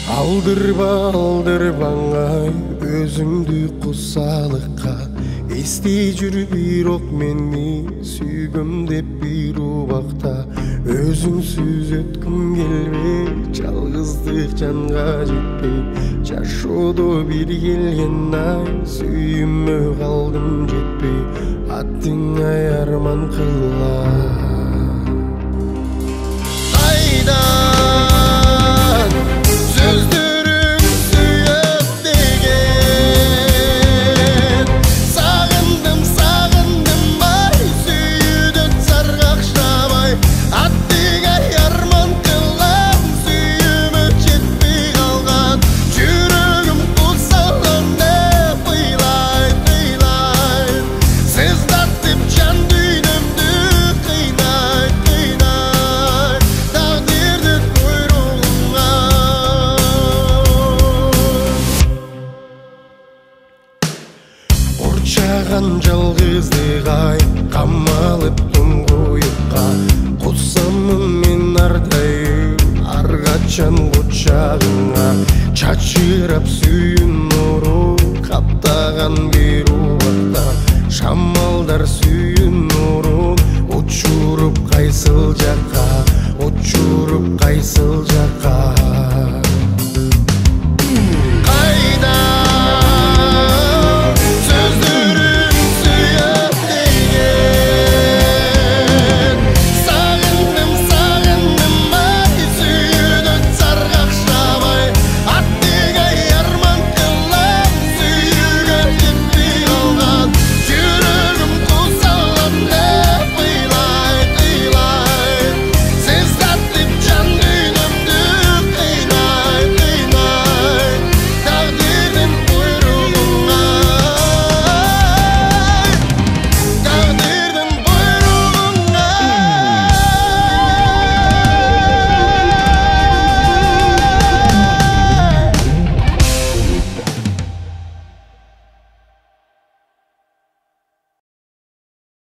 Алдырбаңай өзүңдү кусалыкка, эстей жүр бирок мени сүйгөм деп бир убакта. Өзүңсүз өткүм келбей, жалгыздык жанга жетпей, жашоодо бир келген ай, сүйүмө калдым жетпей, аттыңай арман кыла. Урчаган жалгыздык ай, камалып туңгуюкка, кусамын мен ардайым ар качан кучагыңа. Чачырап сүйүүн нуру каптаган бир убакта, шамалдар сүйүүн нурун учуруп кайсыл жакка, учуруп кайсыл жакка.